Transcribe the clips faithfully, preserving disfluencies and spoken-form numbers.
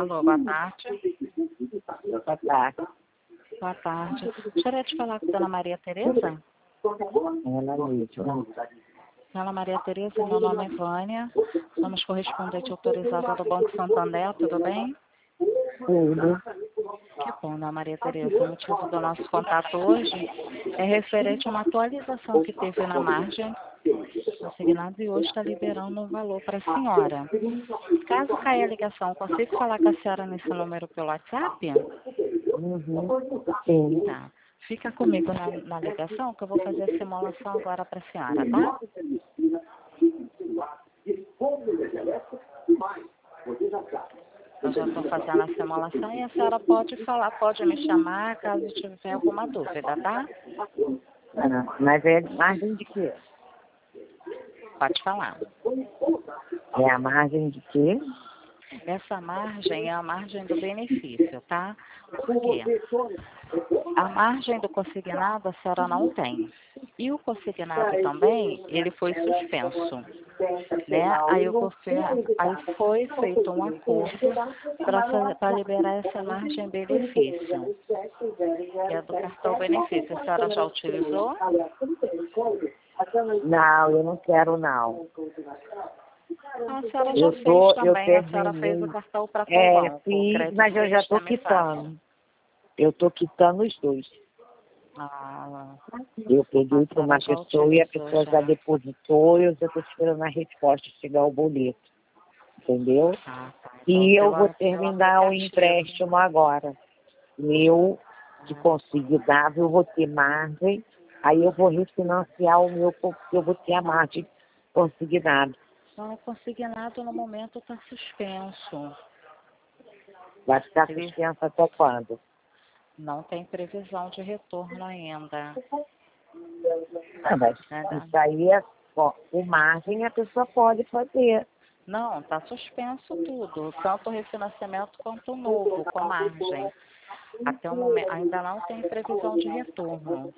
Alô, boa tarde. Boa tarde. Boa tarde. Gostaria de falar com a dona Maria Tereza? Ela mesma. Dona Maria Tereza, meu nome é Vânia. Somos correspondente autorizada do Banco Santander, tudo bem? Tudo. Que bom, Dona Maria Tereza. O motivo do nosso contato hoje é referente a uma atualização que teve na margem consignado e hoje está liberando um valor para a senhora. Caso caia a ligação, consigo falar com a senhora nesse número pelo WhatsApp? Uhum. Sim. Tá. Fica comigo na, na ligação que eu vou fazer a simulação agora para a senhora, tá? Eu já estou fazendo a simulação e a senhora pode falar, pode me chamar caso tiver alguma dúvida, tá? Ah, mas é margem de quê? Pode falar. É a margem de quê? Essa margem é a margem do benefício, tá? Por quê? A margem do consignado a senhora não tem. E o consignado também, ele foi suspenso, né? Aí, o governo, aí foi feito um acordo para liberar essa margem benefício, que é do cartão benefício. A senhora já utilizou? Não, eu não quero não. A senhora já Eu fez tô, eu também, a senhora fez o terminei. cartão para qual É, banco? fiz, Crédito mas eu já estou Sistema e Fácil. quitando. Eu estou quitando os dois. Ah, Eu a peguei para uma senhora já pessoa e a utilizou pessoa já já. depositou e eu já estou esperando a resposta chegar o boleto. Entendeu? Ah, tá. Então, E eu vou pela, pelo terminar o aplicativo. empréstimo agora. Meu de consignável, eu vou ter margem, aí eu vou refinanciar o meu, porque eu vou ter a margem consignada. Então, o consignado no momento está suspenso. Vai ficar Ele suspenso até quando? não tem previsão de retorno ainda. Ah, mas Né? isso aí é ó, o margem a pessoa pode fazer. Não, está suspenso tudo, tanto o refinanciamento quanto o novo, com margem. Até o momento, ainda não tem previsão de retorno.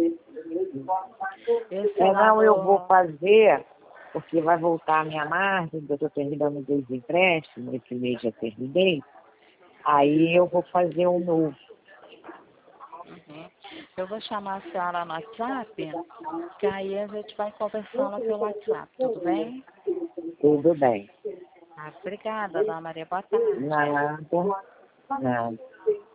Esse É, não, eu vou valor, fazer, porque vai voltar a minha margem, eu estou terminando dois empréstimos, esse mês já terminei, aí eu vou fazer um novo. uhum. Eu vou chamar a senhora no WhatsApp, que aí a gente vai conversando pelo WhatsApp, tudo bem? Tudo bem. Ah, obrigada, dona Maria. Boa tarde. Nada, nada.